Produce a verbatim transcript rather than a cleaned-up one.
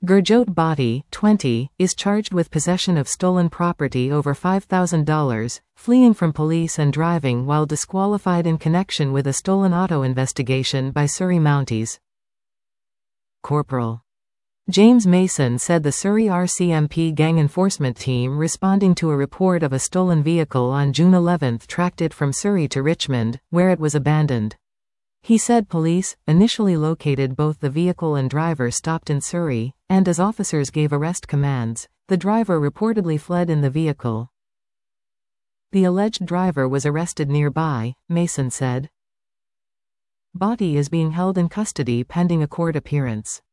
Gurjot Bhatti, twenty, is charged with possession of stolen property over five thousand dollars, fleeing from police and driving while disqualified in connection with a stolen auto investigation by Surrey Mounties. Corporal James Mason said the Surrey R C M P gang enforcement team responding to a report of a stolen vehicle on June eleventh tracked it from Surrey to Richmond, where it was abandoned. He said police initially located both the vehicle and driver stopped in Surrey, and as officers gave arrest commands, the driver reportedly fled in the vehicle. The alleged driver was arrested nearby, Mason said. Bhatti is being held in custody pending a court appearance.